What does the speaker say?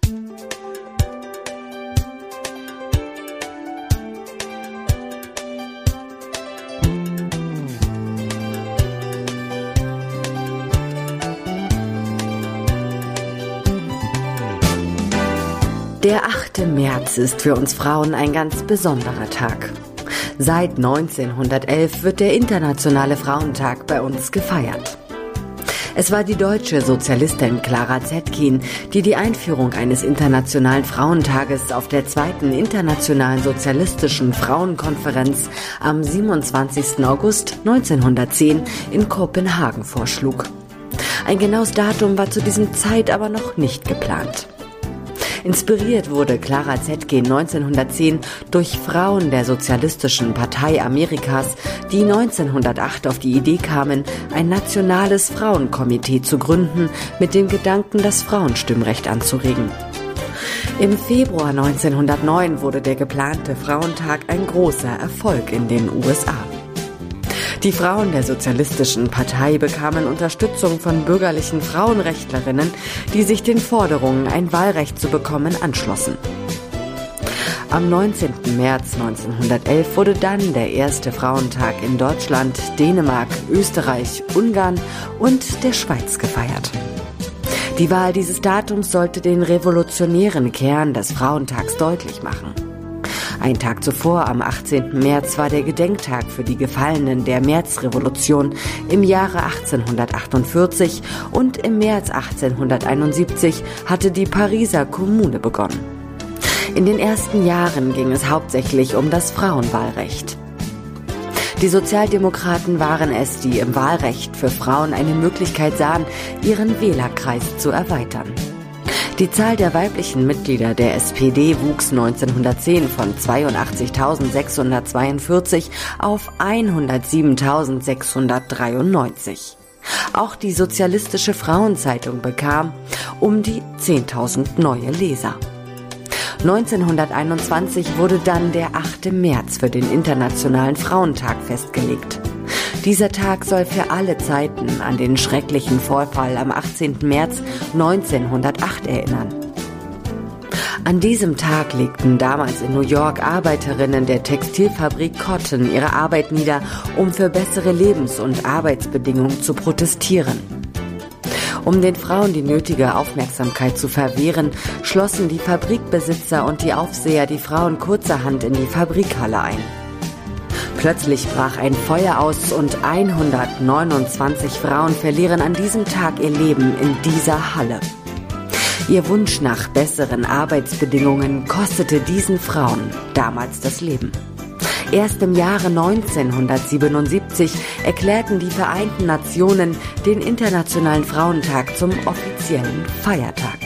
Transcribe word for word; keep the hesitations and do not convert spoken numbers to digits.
Der achte März ist für uns Frauen ein ganz besonderer Tag. Seit neunzehnhundertelf wird der Internationale Frauentag bei uns gefeiert. Es war die deutsche Sozialistin Clara Zetkin, die die Einführung eines Internationalen Frauentages auf der zweiten Internationalen Sozialistischen Frauenkonferenz am siebenundzwanzigsten August neunzehnhundertzehn in Kopenhagen vorschlug. Ein genaues Datum war zu diesem Zeit aber noch nicht geplant. Inspiriert wurde Clara Zetkin neunzehnhundertzehn durch Frauen der Sozialistischen Partei Amerikas, die neunzehnhundertacht auf die Idee kamen, ein nationales Frauenkomitee zu gründen, mit dem Gedanken, das Frauenstimmrecht anzuregen. Im Februar neunzehnhundertneun wurde der geplante Frauentag ein großer Erfolg in den U S A. Die Frauen der Sozialistischen Partei bekamen Unterstützung von bürgerlichen Frauenrechtlerinnen, die sich den Forderungen, ein Wahlrecht zu bekommen, anschlossen. Am neunzehnten März neunzehnhundertelf wurde dann der erste Frauentag in Deutschland, Dänemark, Österreich, Ungarn und der Schweiz gefeiert. Die Wahl dieses Datums sollte den revolutionären Kern des Frauentags deutlich machen. Ein Tag zuvor, am achtzehnten März, war der Gedenktag für die Gefallenen der Märzrevolution im Jahre achtzehnhundertachtundvierzig und im März achtzehnhunderteinundsiebzig hatte die Pariser Kommune begonnen. In den ersten Jahren ging es hauptsächlich um das Frauenwahlrecht. Die Sozialdemokraten waren es, die im Wahlrecht für Frauen eine Möglichkeit sahen, ihren Wählerkreis zu erweitern. Die Zahl der weiblichen Mitglieder der S P D wuchs neunzehnhundertzehn von zweiundachtzigtausendsechshundertzweiundvierzig auf hundertsiebentausendsechshundertdreiundneunzig. Auch die Sozialistische Frauenzeitung bekam um die zehntausend neue Leser. neunzehnhunderteinundzwanzig wurde dann der achte März für den Internationalen Frauentag festgelegt. Dieser Tag soll für alle Zeiten an den schrecklichen Vorfall am achtzehnten März neunzehnhundertacht erinnern. An diesem Tag legten damals in New York Arbeiterinnen der Textilfabrik Cotton ihre Arbeit nieder, um für bessere Lebens- und Arbeitsbedingungen zu protestieren. Um den Frauen die nötige Aufmerksamkeit zu verwehren, schlossen die Fabrikbesitzer und die Aufseher die Frauen kurzerhand in die Fabrikhalle ein. Plötzlich brach ein Feuer aus und hundertneunundzwanzig Frauen verlieren an diesem Tag ihr Leben in dieser Halle. Ihr Wunsch nach besseren Arbeitsbedingungen kostete diesen Frauen damals das Leben. Erst im Jahre neunzehnhundertsiebenundsiebzig erklärten die Vereinten Nationen den Internationalen Frauentag zum offiziellen Feiertag.